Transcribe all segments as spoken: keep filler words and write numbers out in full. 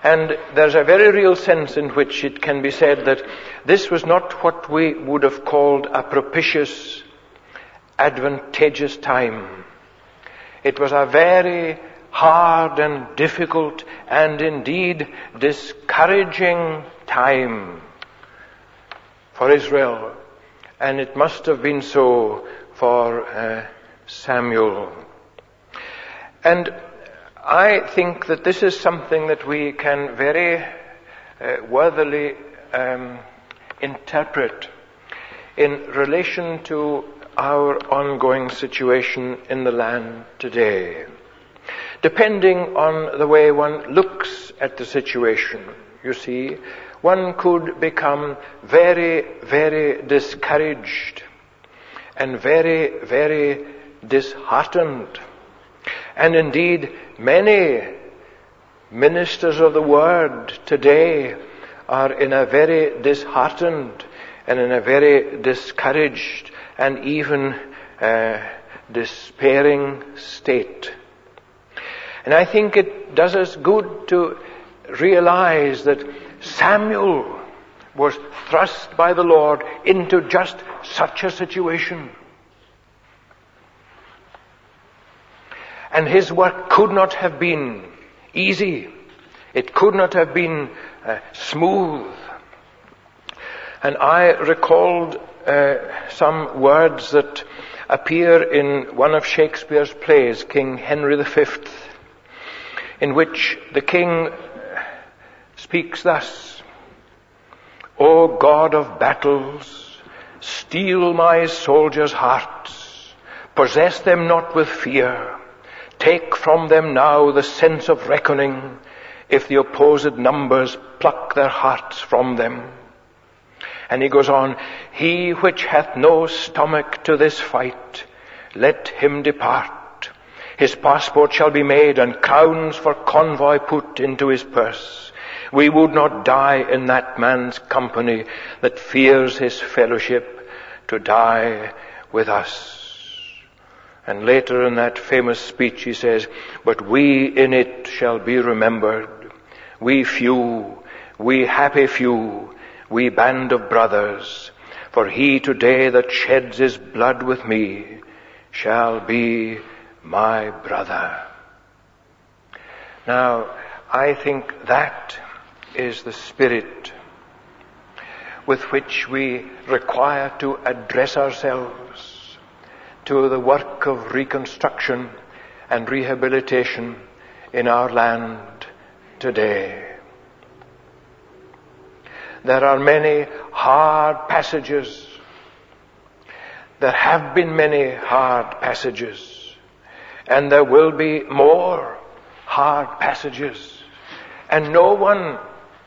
And there's a very real sense in which it can be said that this was not what we would have called a propitious, advantageous time. It was a very hard and difficult and indeed discouraging time for Israel. And it must have been so for uh, Samuel. And I think that this is something that we can very uh, worthily um, interpret in relation to our ongoing situation in the land today. Depending on the way one looks at the situation, you see, one could become very, very discouraged and very, very disheartened. And indeed, many ministers of the word today are in a very disheartened and in a very discouraged and even uh, despairing state. And I think it does us good to realize that Samuel was thrust by the Lord into just such a situation. And his work could not have been easy. It could not have been uh, smooth. And I recalled uh, some words that appear in one of Shakespeare's plays, King Henry the Fifth, in which the king speaks thus: O God of battles, steel my soldiers' hearts, possess them not with fear. Take from them now the sense of reckoning, if the opposed numbers pluck their hearts from them. And he goes on, he which hath no stomach to this fight, let him depart. His passport shall be made, and crowns for convoy put into his purse. We would not die in that man's company that fears his fellowship to die with us. And later in that famous speech he says, but we in it shall be remembered. We few, we happy few, we band of brothers. For he today that sheds his blood with me shall be my brother. Now, I think that is the spirit with which we require to address ourselves to the work of reconstruction and rehabilitation in our land today. There are many hard passages. There have been many hard passages. And there will be more hard passages. And no one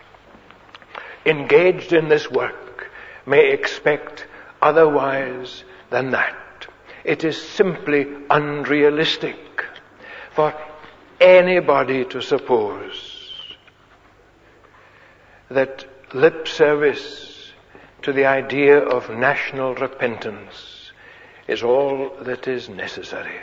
engaged in this work may expect otherwise than that. It is simply unrealistic for anybody to suppose that lip service to the idea of national repentance is all that is necessary.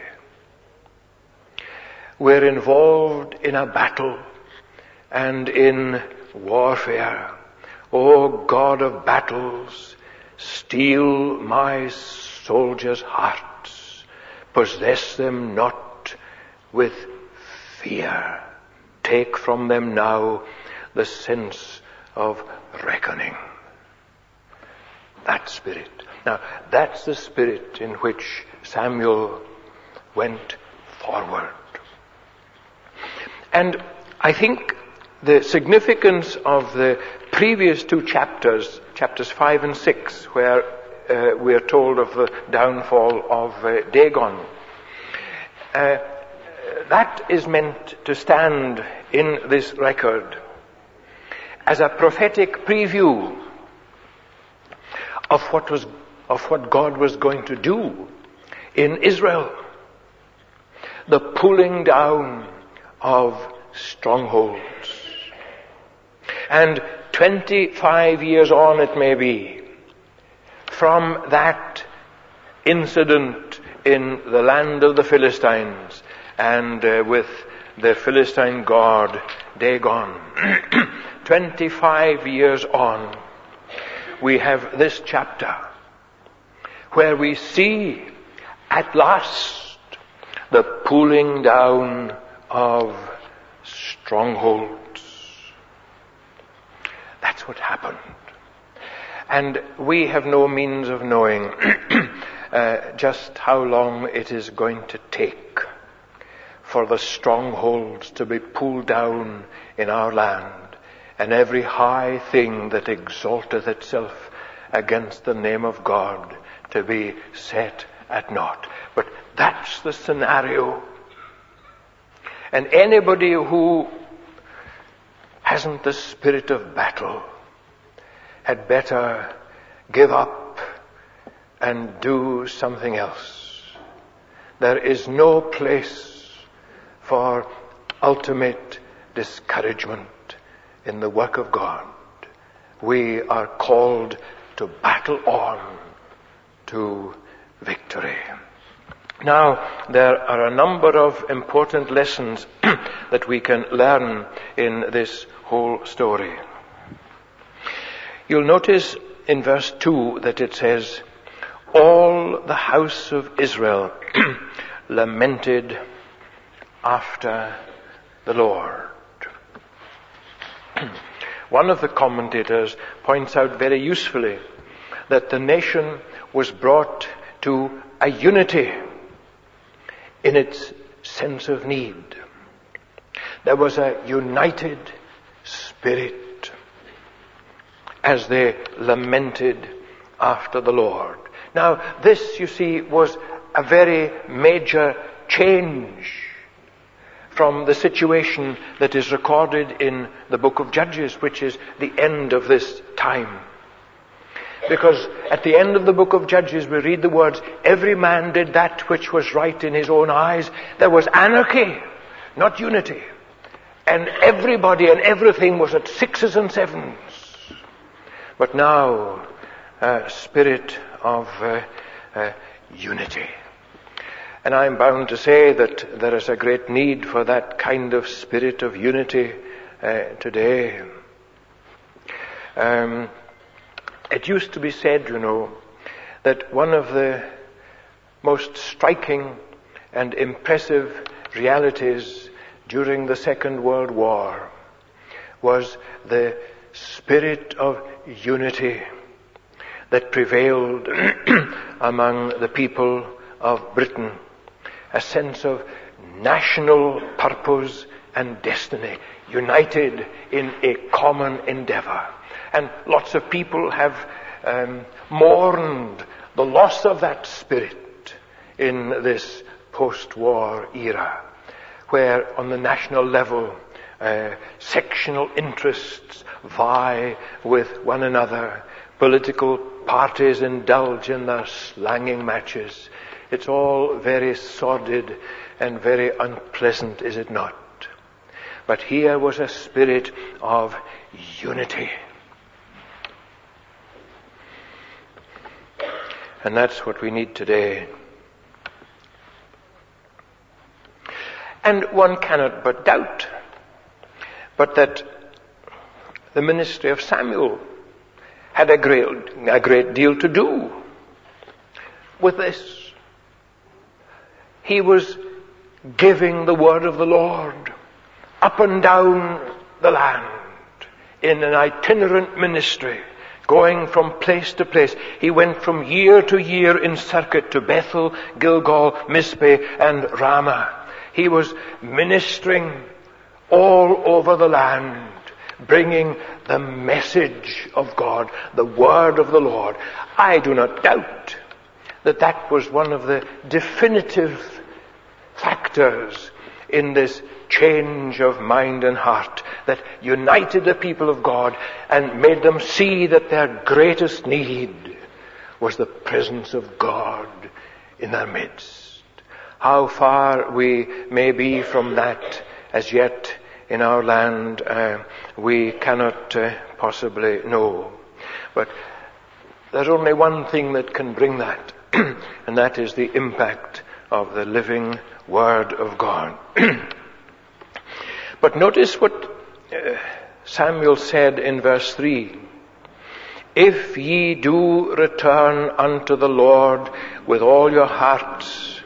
We're involved in a battle and in warfare. O God of battles, steel my soldiers' hearts, possess them not with fear. Take from them now the sense of reckoning. That spirit. Now, that's the spirit in which Samuel went forward. And I think the significance of the previous two chapters, chapters five and six, where uh, we are told of the downfall of uh, Dagon, uh, that is meant to stand in this record as a prophetic preview of what was of what God was going to do in Israel. The pulling down of strongholds. And twenty-five years on it may be, from that incident in the land of the Philistines, and uh, with the Philistine god day gone. twenty-five years on, we have this chapter where we see at last the pulling down of strongholds. That's what happened. And we have no means of knowing uh, just how long it is going to take for the strongholds to be pulled down in our land, and every high thing that exalteth itself against the name of God to be set at naught. But that's the scenario. And anybody who hasn't the spirit of battle had better give up and do something else. There is no place for ultimate discouragement in the work of God. We are called to battle on to victory. Now, there are a number of important lessons that we can learn in this whole story. You'll notice in verse two that it says, all the house of Israel lamented after the Lord. One of the commentators points out very usefully that the nation was brought to a unity in its sense of need. There was a united spirit as they lamented after the Lord. Now, this, you see, was a very major change from the situation that is recorded in the book of Judges, which is the end of this time. Because at the end of the book of Judges, we read the words, every man did that which was right in his own eyes. There was anarchy, not unity. And everybody and everything was at sixes and sevens. But now, a spirit of uh, uh, unity. And I'm bound to say that there is a great need for that kind of spirit of unity uh, today. Um, it used to be said, you know, that one of the most striking and impressive realities during the Second World War was the spirit of unity that prevailed among the people of Britain. A sense of national purpose and destiny, united in a common endeavor. And lots of people have um, mourned the loss of that spirit in this post-war era, where on the national level uh, sectional interests vie with one another. Political parties indulge in their slanging matches. It's all very sordid and very unpleasant, is it not? But here was a spirit of unity. And that's what we need today. And one cannot but doubt, but that the ministry of Samuel had a great, a great deal to do with this. He was giving the word of the Lord up and down the land in an itinerant ministry, going from place to place. He went from year to year in circuit to Bethel, Gilgal, Mizpeh, and Ramah. He was ministering all over the land, bringing the message of God, the word of the Lord. I do not doubt that that was one of the definitive factors in this change of mind and heart that united the people of God and made them see that their greatest need was the presence of God in their midst. How far we may be from that as yet in our land, uh, we cannot uh, possibly know. But there's only one thing that can bring that, and that is the impact of the living Word of God. But notice what uh, Samuel said in verse three, if ye do return unto the Lord with all your hearts,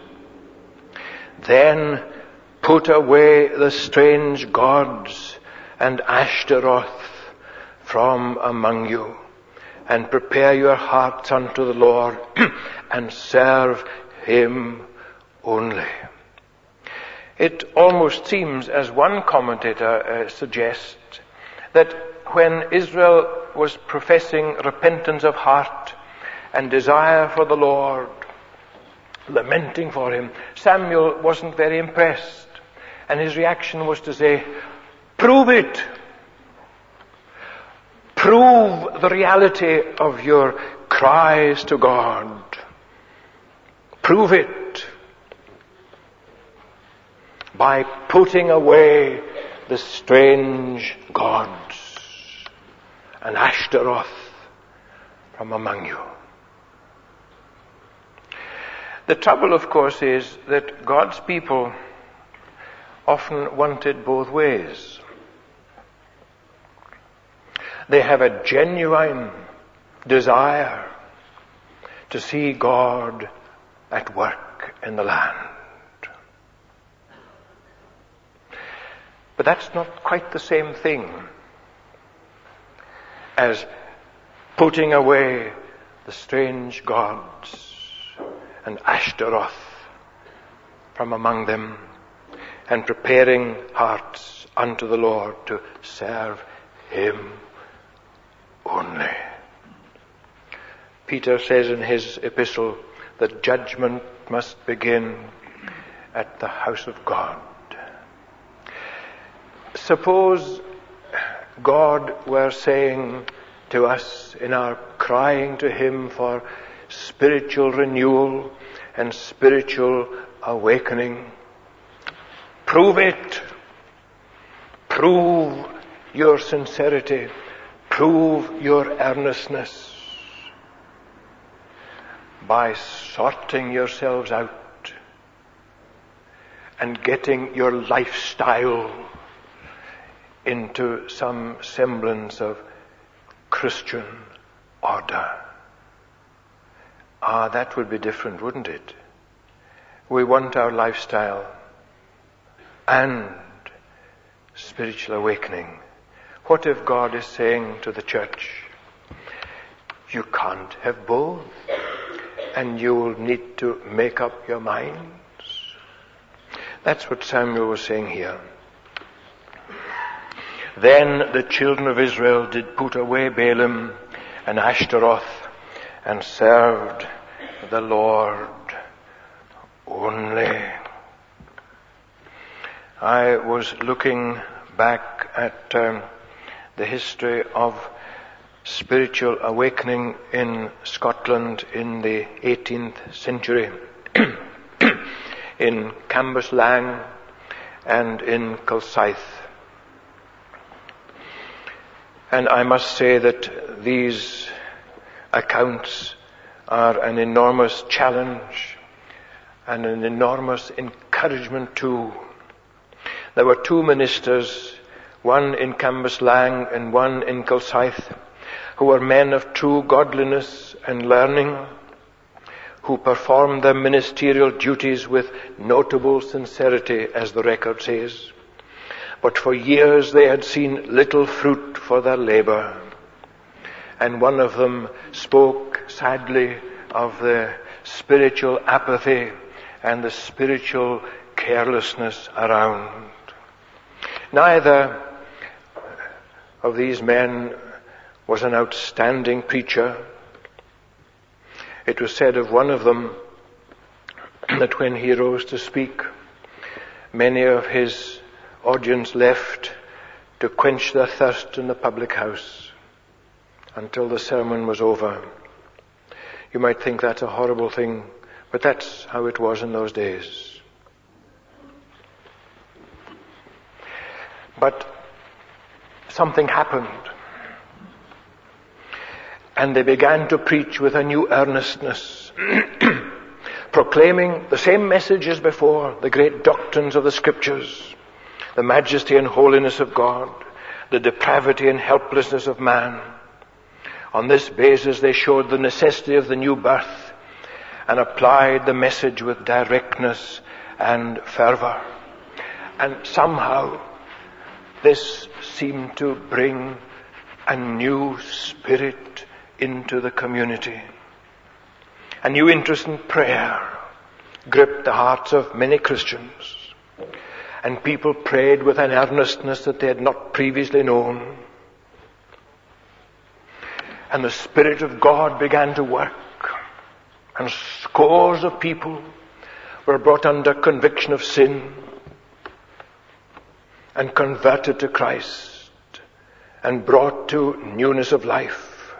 then put away the strange gods and Ashtaroth from among you, and prepare your hearts unto the Lord, and serve him only. It almost seems, as one commentator uh, suggests, that when Israel was professing repentance of heart and desire for the Lord, lamenting for him, Samuel wasn't very impressed. And his reaction was to say, prove it. Prove the reality of your cries to God. Prove it by putting away the strange gods and Ashtaroth from among you. The trouble, of course, is that God's people often want it both ways. They have a genuine desire to see God at work in the land. But that's not quite the same thing as putting away the strange gods and Ashtaroth from among them and preparing hearts unto the Lord to serve him only. Peter says in his epistle that judgment must begin at the house of God. Suppose God were saying to us in our crying to him for spiritual renewal and spiritual awakening, prove it. Prove your sincerity. Prove your earnestness by sorting yourselves out and getting your lifestyle into some semblance of Christian order. Ah, that would be different, wouldn't it? We want our lifestyle and spiritual awakening. What if God is saying to the church, you can't have both, and you will need to make up your minds? That's what Samuel was saying here. Then the children of Israel did put away Balaam and Ashtaroth and served the Lord only. I was looking back at um, the history of spiritual awakening in Scotland in the eighteenth century, in Cambuslang and in Kilsyth. And I must say that these accounts are an enormous challenge and an enormous encouragement too. There were two ministers, one in Cambuslang and one in Kilsyth, who were men of true godliness and learning, who performed their ministerial duties with notable sincerity, as the record says. But for years they had seen little fruit for their labor. And one of them spoke sadly of the spiritual apathy and the spiritual carelessness around. Neither of these men was an outstanding preacher. It was said of one of them that when he rose to speak, many of his audience left to quench their thirst in the public house until the sermon was over. You might think that's a horrible thing, but that's how it was in those days. But something happened, and they began to preach with a new earnestness, proclaiming the same message as before, the great doctrines of the Scriptures, the majesty and holiness of God, the depravity and helplessness of man. On this basis, they showed the necessity of the new birth and applied the message with directness and fervor. And somehow, this seemed to bring a new spirit into the community. A new interest in prayer gripped the hearts of many Christians. And people prayed with an earnestness that they had not previously known. And the Spirit of God began to work. And scores of people were brought under conviction of sin and converted to Christ and brought to newness of life.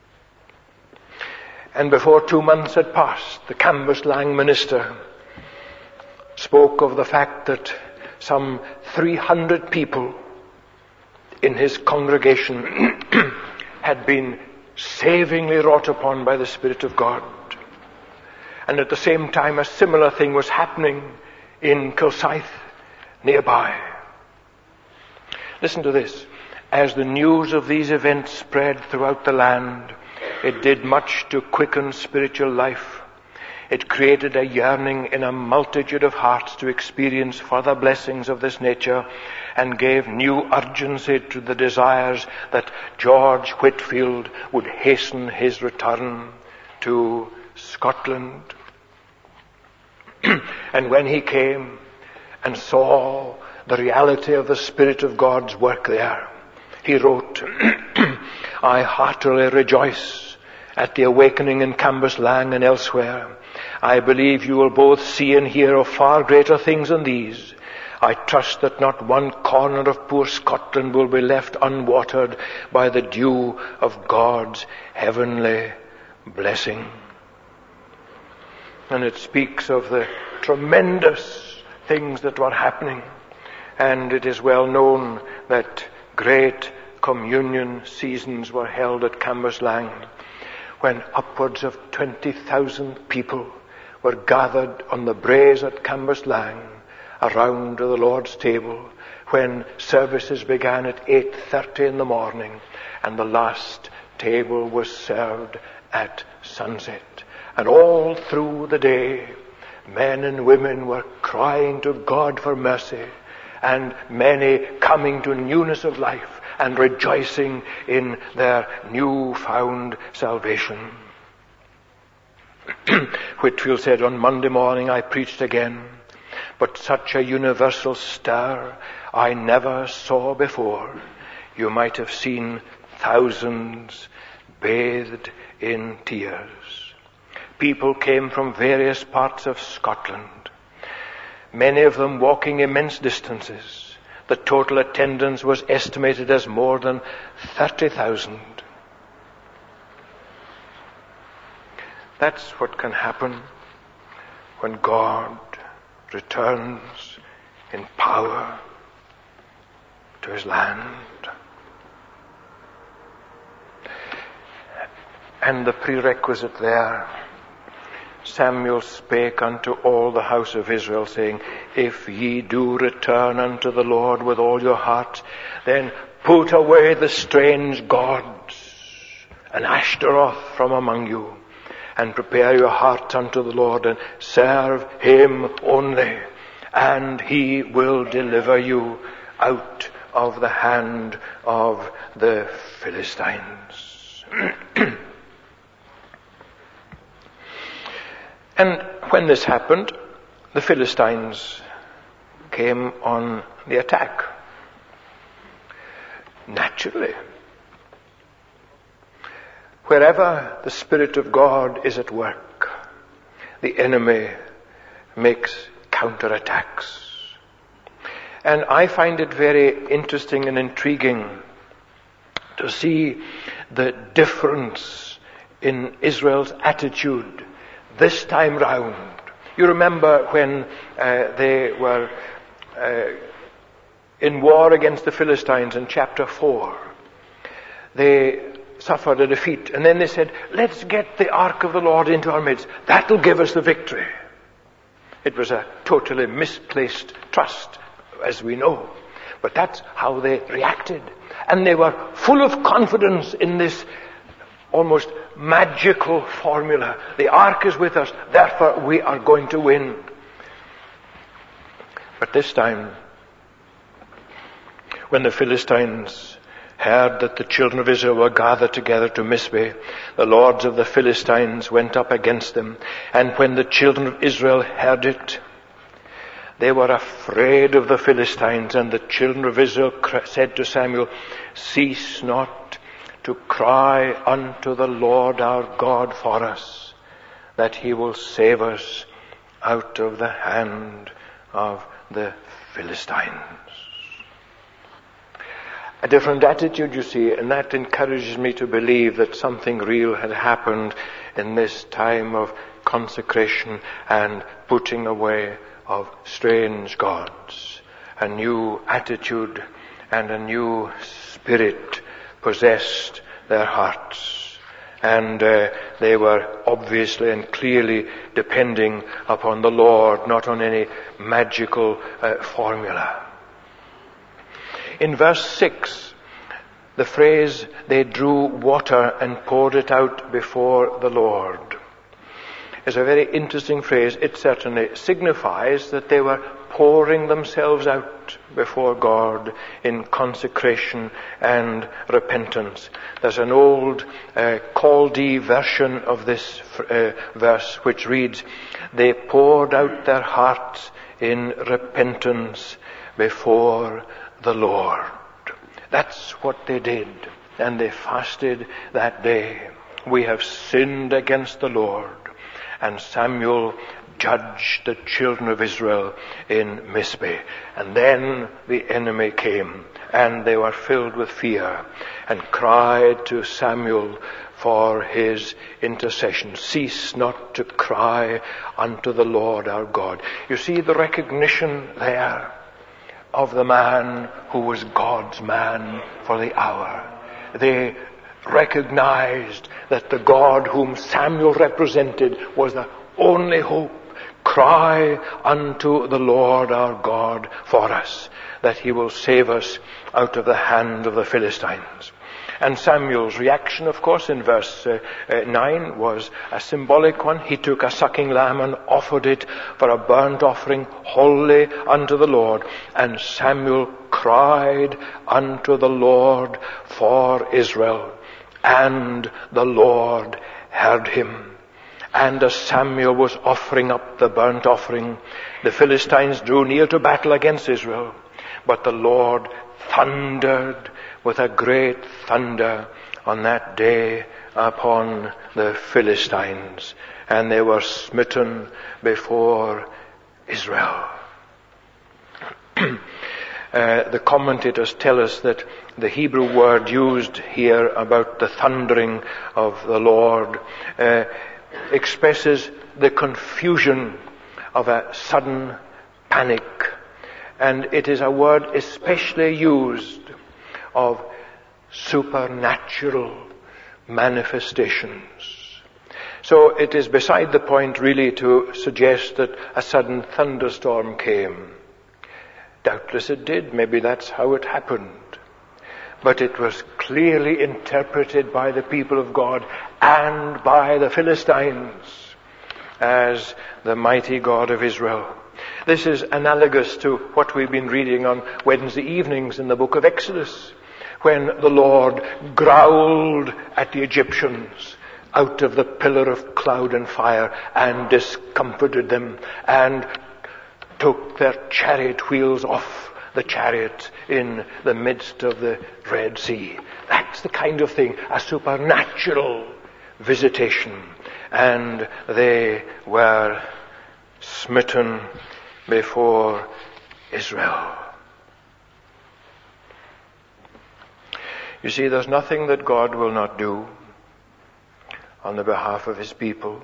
And before two months had passed, the Cambuslang minister spoke of the fact that some three hundred people in his congregation had been savingly wrought upon by the Spirit of God. And at the same time, a similar thing was happening in Kilsyth nearby. Listen to this. As the news of these events spread throughout the land, it did much to quicken spiritual life. It created a yearning in a multitude of hearts to experience further blessings of this nature and gave new urgency to the desires that George Whitefield would hasten his return to Scotland. And when he came and saw the reality of the Spirit of God's work there, he wrote, I heartily rejoice at the awakening in Cambuslang and elsewhere. I believe you will both see and hear of far greater things than these. I trust that not one corner of poor Scotland will be left unwatered by the dew of God's heavenly blessing. And it speaks of the tremendous things that were happening. And it is well known that great communion seasons were held at Cambuslang, when upwards of twenty thousand people were gathered on the braes at Cambuslang around the Lord's table, when services began at eight thirty in the morning and the last table was served at sunset. And all through the day, men and women were crying to God for mercy, and many coming to newness of life and rejoicing in their newfound salvation. Whitefield said, on Monday morning I preached again, but such a universal stir I never saw before. You might have seen thousands bathed in tears. People came from various parts of Scotland, many of them walking immense distances. The total attendance was estimated as more than thirty thousand. That's what can happen when God returns in power to his land. And the prerequisite there, Samuel spake unto all the house of Israel, saying, if ye do return unto the Lord with all your heart, then put away the strange gods and Ashtaroth from among you, and prepare your hearts unto the Lord, and serve him only, and he will deliver you out of the hand of the Philistines. And when this happened, the Philistines came on the attack. Naturally. Wherever the Spirit of God is at work, the enemy makes counterattacks. And I find it very interesting and intriguing to see the difference in Israel's attitude this time round. You remember when uh, they were uh, in war against the Philistines in chapter four. They suffered a defeat, and then they said, let's get the ark of the Lord into our midst. That'll give us the victory. It was a totally misplaced trust, as we know. But that's how they reacted. And they were full of confidence in this almost magical formula. The ark is with us, therefore we are going to win. But this time, when the Philistines heard that the children of Israel were gathered together to Mizpeh, the lords of the Philistines went up against them. And when the children of Israel heard it, they were afraid of the Philistines. And the children of Israel said to Samuel, "Cease not to cry unto the Lord our God for us, that he will save us out of the hand of the Philistines." A different attitude, you see, and that encourages me to believe that something real had happened in this time of consecration and putting away of strange gods. A new attitude and a new spirit possessed their hearts. And uh, they were obviously and clearly depending upon the Lord, not on any magical uh, formula. In verse six, the phrase, "they drew water and poured it out before the Lord," is a very interesting phrase. It certainly signifies that they were pouring themselves out before God in consecration and repentance. There's an old uh, Chaldee version of this uh, verse which reads, "They poured out their hearts in repentance before the Lord." That's what they did. And they fasted that day. "We have sinned against the Lord." And Samuel judged the children of Israel in Mizpeh. And then the enemy came, and they were filled with fear and cried to Samuel for his intercession. "Cease not to cry unto the Lord our God." You see the recognition there of the man who was God's man for the hour. They recognized that the God whom Samuel represented was the only hope. Cry unto the Lord our God for us, that he will save us out of the hand of the Philistines. And Samuel's reaction, of course, in verse uh, uh, nine was a symbolic one. He took a sucking lamb and offered it for a burnt offering wholly unto the Lord. And Samuel cried unto the Lord for Israel, and the Lord heard him. And as Samuel was offering up the burnt offering, the Philistines drew near to battle against Israel. But the Lord thundered with a great thunder on that day upon the Philistines, and they were smitten before Israel. uh, the commentators tell us that the Hebrew word used here about the thundering of the Lord uh, expresses the confusion of a sudden panic. And it is a word especially used of supernatural manifestations. So it is beside the point really to suggest that a sudden thunderstorm came. Doubtless it did. Maybe that's how it happened. But it was clearly interpreted by the people of God and by the Philistines as the mighty God of Israel. This is analogous to what we've been reading on Wednesday evenings in the book of Exodus, when the Lord growled at the Egyptians out of the pillar of cloud and fire and discomfited them and took their chariot wheels off the chariot in the midst of the Red Sea. That's the kind of thing, a supernatural visitation. And they were smitten before Israel. You see, there's nothing that God will not do on the behalf of his people.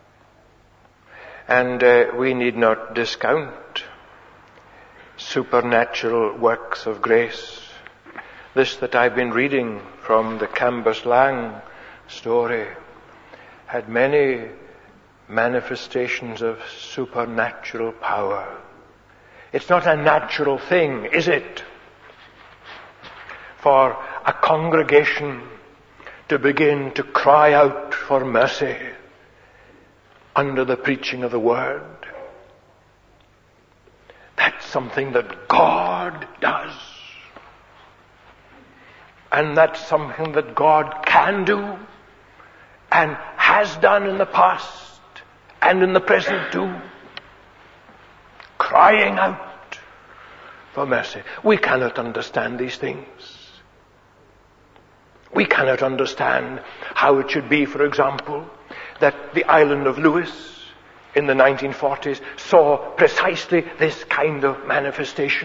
And uh, we need not discount supernatural works of grace. This that I've been reading from the Cambuslang story had many manifestations of supernatural power. It's not a natural thing, is it? for a congregation to begin to cry out for mercy under the preaching of the Word. That's something that God does. And that's something that God can do and has done in the past and in the present too. Crying out for mercy. We cannot understand these things. We cannot understand how it should be, for example, that the island of Lewis in the nineteen forties saw precisely this kind of manifestation.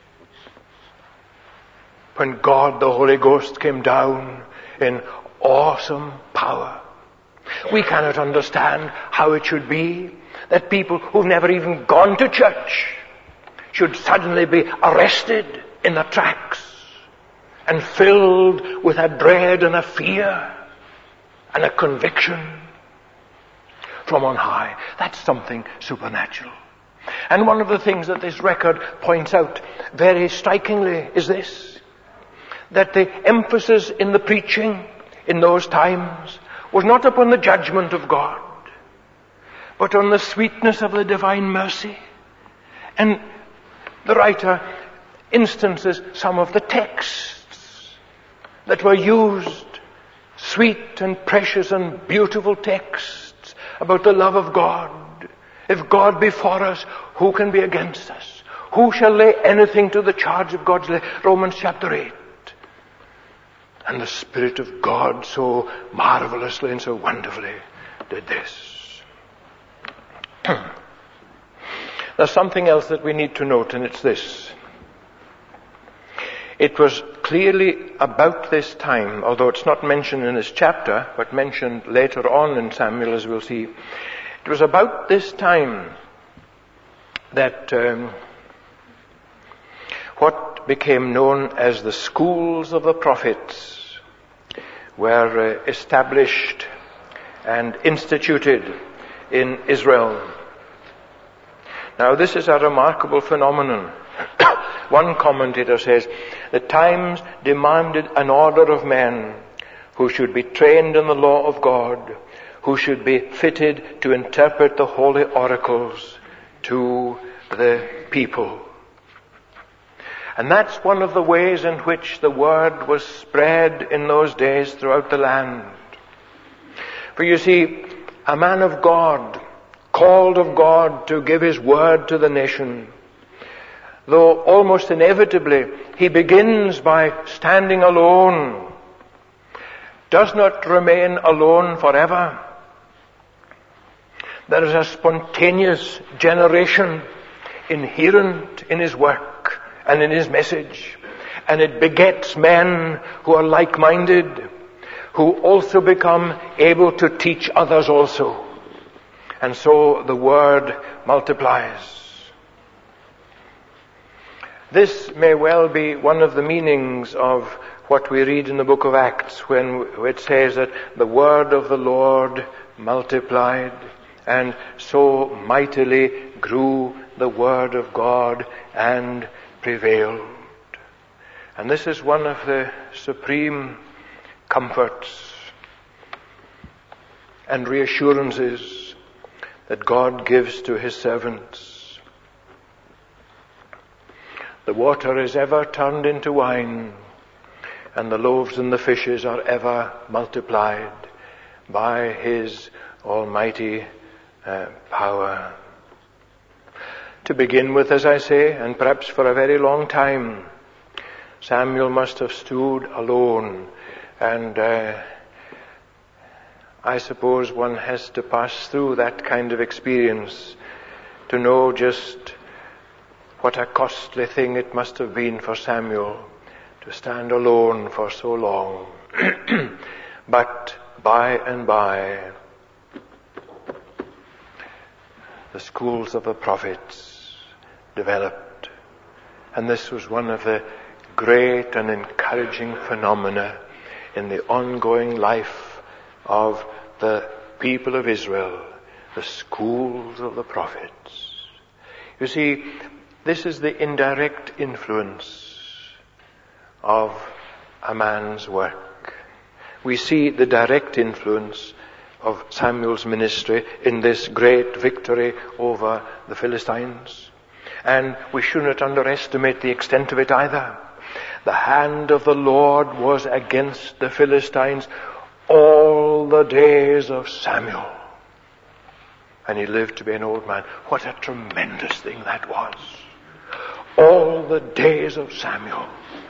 When God, the Holy Ghost, came down in awesome power. We cannot understand how it should be that people who've never even gone to church should suddenly be arrested in the tracks and filled with a dread and a fear and a conviction from on high. That's something supernatural. And one of the things that this record points out very strikingly is this, that the emphasis in the preaching in those times was not upon the judgment of God, but on the sweetness of the divine mercy. And the writer instances some of the texts that were used, sweet and precious and beautiful texts about the love of God. If God be for us, who can be against us? Who shall lay anything to the charge of God's lay? Romans chapter eight. And the Spirit of God so marvelously and so wonderfully did this. There's something else that we need to note, and it's this. It was clearly about this time, although it's not mentioned in this chapter, but mentioned later on in Samuel, as we'll see. It was about this time that um, what became known as the schools of the prophets were uh, established and instituted in Israel. Now, this is a remarkable phenomenon. One commentator says, the times demanded an order of men who should be trained in the law of God, who should be fitted to interpret the holy oracles to the people. And that's one of the ways in which the word was spread in those days throughout the land. For you see, a man of God, called of God to give his word to the nation, though almost inevitably he begins by standing alone, does not remain alone forever. There is a spontaneous generation inherent in his work and in his message, and it begets men who are like-minded, who also become able to teach others also. And so the word multiplies. This may well be one of the meanings of what we read in the book of Acts when it says that the word of the Lord multiplied, and so mightily grew the word of God and prevailed. And this is one of the supreme comforts and reassurances that God gives to his servants. The water is ever turned into wine, and the loaves and the fishes are ever multiplied by his almighty uh, power. To begin with, as I say, and perhaps for a very long time, Samuel must have stood alone, and uh, I suppose one has to pass through that kind of experience to know just what a costly thing it must have been for Samuel to stand alone for so long. But by and by, the schools of the prophets developed. And this was one of the great and encouraging phenomena in the ongoing life of the people of Israel, the schools of the prophets. You see, this is the indirect influence of a man's work. We see the direct influence of Samuel's ministry in this great victory over the Philistines. And we shouldn't underestimate the extent of it either. The hand of the Lord was against the Philistines all the days of Samuel. And he lived to be an old man. What a tremendous thing that was. All the days of Samuel.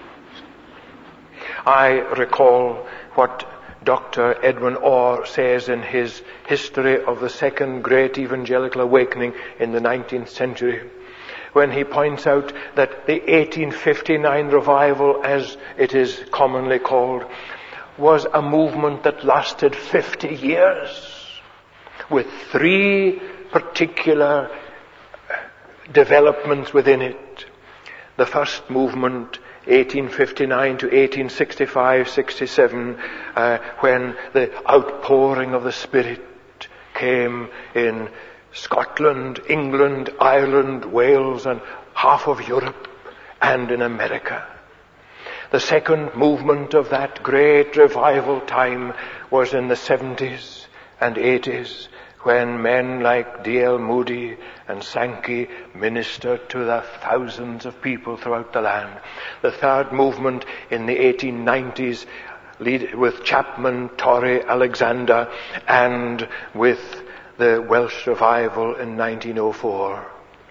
I recall what Doctor Edwin Orr says in his history of the second great evangelical awakening in the nineteenth century, when he points out that the eighteen fifty-nine revival, as it is commonly called, was a movement that lasted fifty years, with three particular developments within it. The first movement, eighteen fifty-nine to eighteen sixty-five sixty-seven, uh, when the outpouring of the Spirit came in Scotland, England, Ireland, Wales, and half of Europe, and in America. The second movement of that great revival time was in the seventies and eighties, when men like D L Moody and Sankey ministered to the thousands of people throughout the land. The third movement in the eighteen nineties, lead, with Chapman, Torrey, Alexander, and with the Welsh revival in nineteen oh four.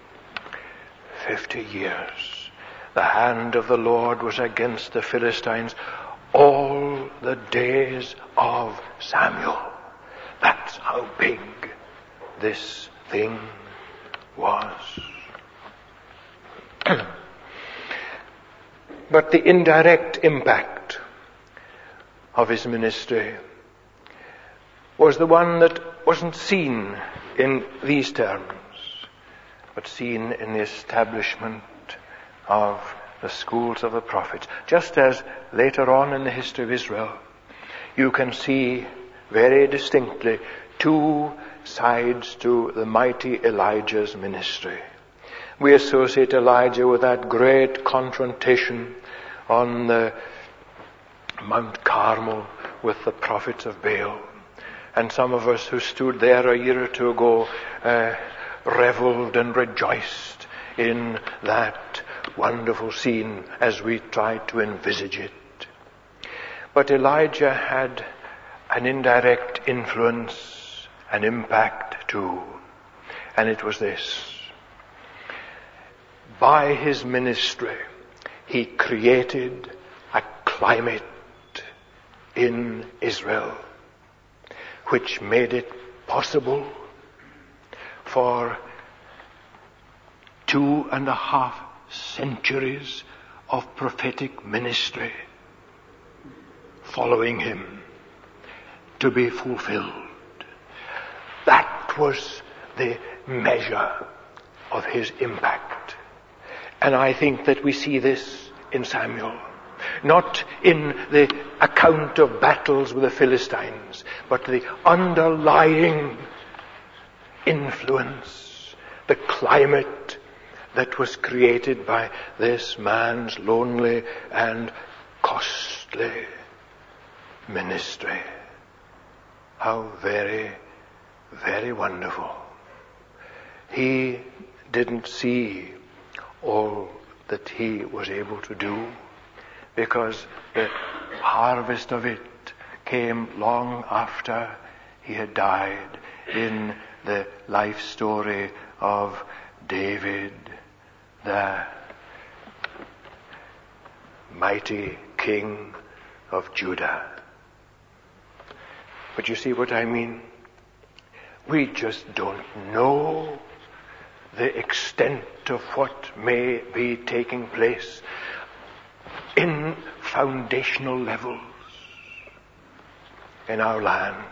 Fifty years. The hand of the Lord was against the Philistines all the days of Samuel. That's how big this thing was. But the indirect impact of his ministry was the one that wasn't seen in these terms, but seen in the establishment of the schools of the prophets. Just as later on in the history of Israel, you can see very distinctly two sides to the mighty Elijah's ministry. We associate Elijah with that great confrontation on the Mount Carmel with the prophets of Baal. And some of us who stood there a year or two ago uh, reveled and rejoiced in that wonderful scene as we tried to envisage it. But Elijah had an indirect influence, an impact too. And it was this. By his ministry, he created a climate in Israel which made it possible for two and a half centuries of prophetic ministry following him to be fulfilled. That was the measure of his impact. And I think that we see this in Samuel. Not in the account of battles with the Philistines, but the underlying influence, the climate that was created by this man's lonely and costly ministry. How very, very wonderful. He didn't see all that he was able to do, because the harvest of it came long after he had died, in the life story of David, the mighty king of Judah. But you see what I mean? We just don't know the extent of what may be taking place in foundational levels in our land.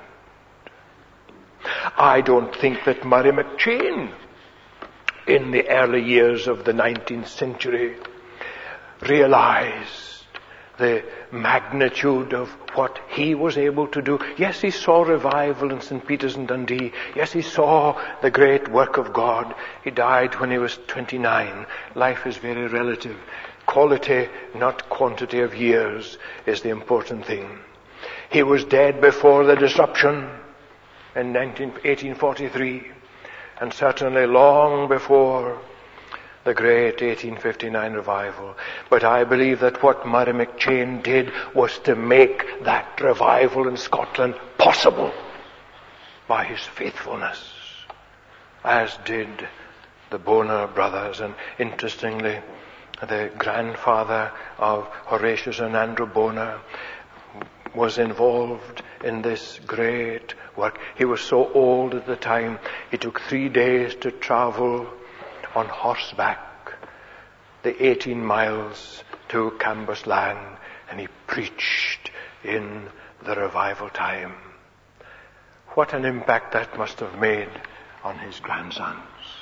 I don't think that Murray McCheyne, in the early years of the nineteenth century, realized the magnitude of what he was able to do. Yes, he saw revival in Saint Peter's and Dundee. Yes, he saw the great work of God. He died when he was twenty-nine. Life is very relative. Quality, not quantity of years, is the important thing. He was dead before the disruption in eighteen forty-three, and certainly long before the great eighteen fifty-nine revival. But I believe that what Murray McCheyne did was to make that revival in Scotland possible by his faithfulness, as did the Bonar brothers. And interestingly, the grandfather of Horatius and Andrew Bonar was involved in this great work. He was so old at the time, it took three days to travel on horseback the eighteen miles to Cambuslang, and he preached in the revival time. What an impact that must have made on his grandsons.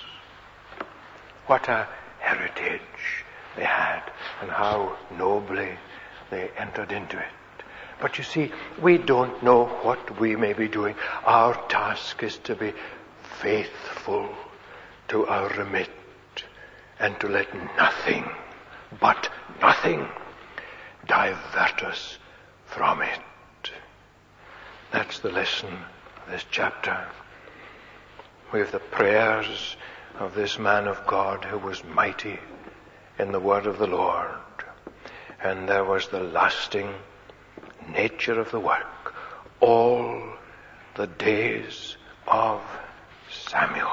What a heritage they had, and how nobly they entered into it. But you see, we don't know what we may be doing. Our task is to be faithful to our remit, and to let nothing, but nothing, divert us from it. That's the lesson of this chapter. We have the prayers of this man of God who was mighty in the word of the Lord. And there was the lasting nature of the work all the days of Samuel.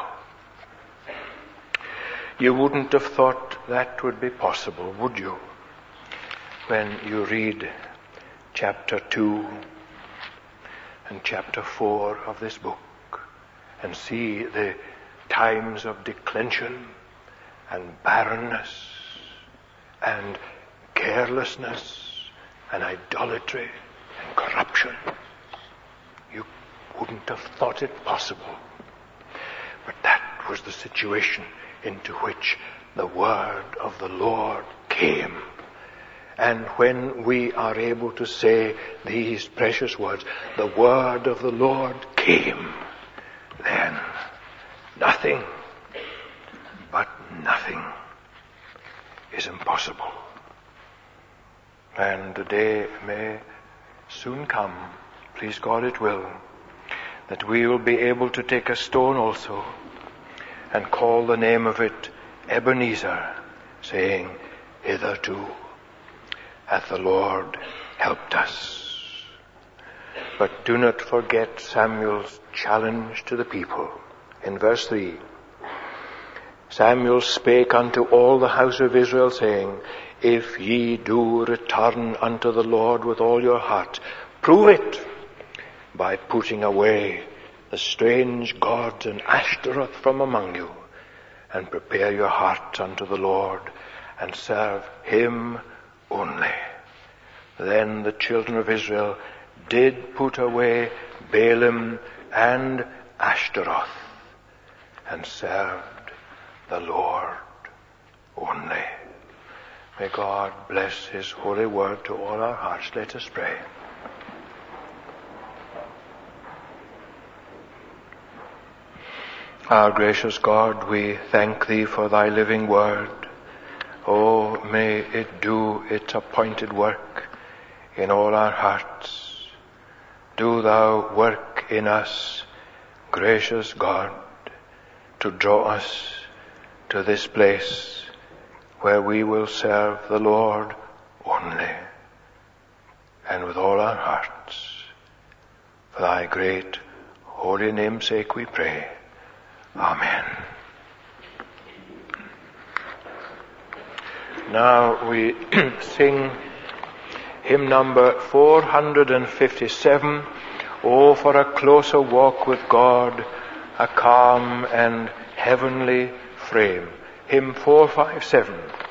You wouldn't have thought that would be possible, would you? When you read chapter two and chapter four of this book and see the times of declension and barrenness and carelessness and idolatry and corruption. You wouldn't have thought it possible. But that was the situation into which the word of the Lord came. And when we are able to say these precious words, the word of the Lord came, then nothing, but nothing is impossible. And the day may soon come, please God it will, that we will be able to take a stone also and call the name of it Ebenezer, saying, hitherto hath the Lord helped us. But do not forget Samuel's challenge to the people. In verse three, Samuel spake unto all the house of Israel, saying, if ye do return unto the Lord with all your heart, prove it by putting away the strange gods and Ashtaroth from among you, and prepare your hearts unto the Lord, and serve him only. Then the children of Israel did put away Baalim and Ashtaroth, and served the Lord only. May God bless his holy word to all our hearts. Let us pray. Our gracious God, we thank thee for thy living word. Oh, may it do its appointed work in all our hearts. Do thou work in us, gracious God, to draw us to this place where we will serve the Lord only, and with all our hearts. For thy great holy name's sake we pray. Amen. Now we sing hymn number four hundred fifty-seven, Oh, for a closer walk with God, a calm and heavenly frame. Hymn four fifty-seven.